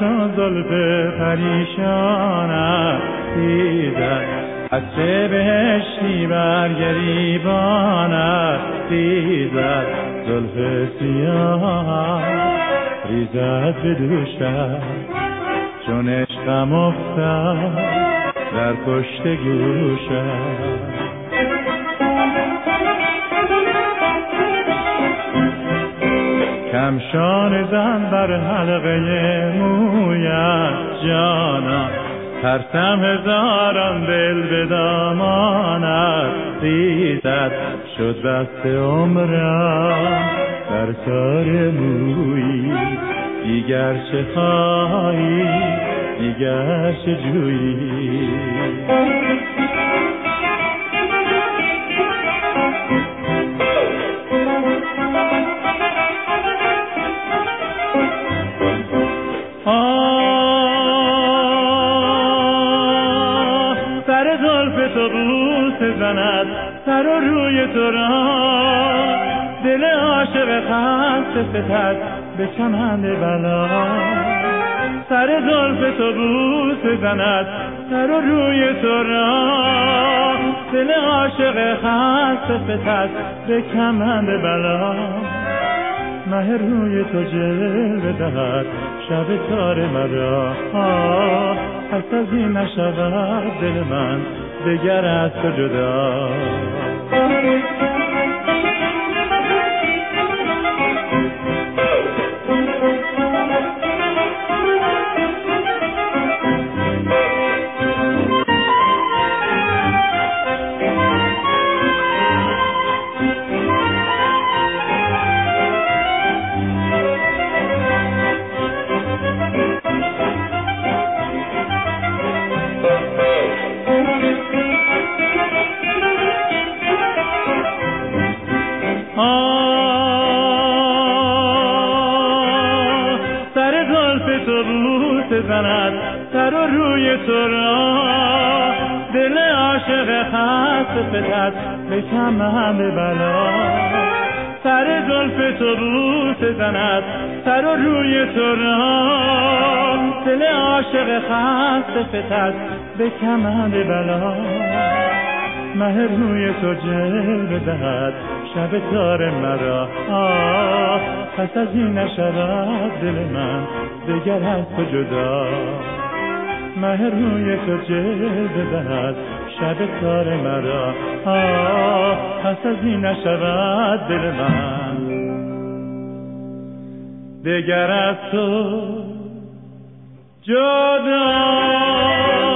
چون زلف پریشانت دیدن، عطر بهشتی بر گریبانت ریزد، زلف سیاه ریزد به دوشت، چون عشقم افتاد در پشت گوشت. کمشان زن بر حلقه مویت جانا، ترسم هزاران دل به دامانت ریزد، شد بست عمرم در کار مویی، دیگر چه خواهی دیگر چه جویی. سر زلف تو بوسه زند، سر و روی تو را، دل عاشق خسته فتد به کمند بلا. سر زلف تو بوسه زند، سر و روی تو را، دل عاشق خسته فتد به کمند بلا. مه روی تو جلوه دهد شب تار مرا، پس از این نشود دل من دگر از تو جدا. سر زلف تو بوسه زند، سر و روی تو را، دل عاشق خسته فتد به کمند بلا. سر زلف تو بوسه زند، سر و روی تو را، دل عاشق خسته فتد به کمند بلا. مه روی تو جلوه دهد شب تار مرا، پس از این نشود دل من دگر از تو جدا. مه روی تو جلوه دهد شب تار مرا، پس از این نشود دل من دگر از تو جدا.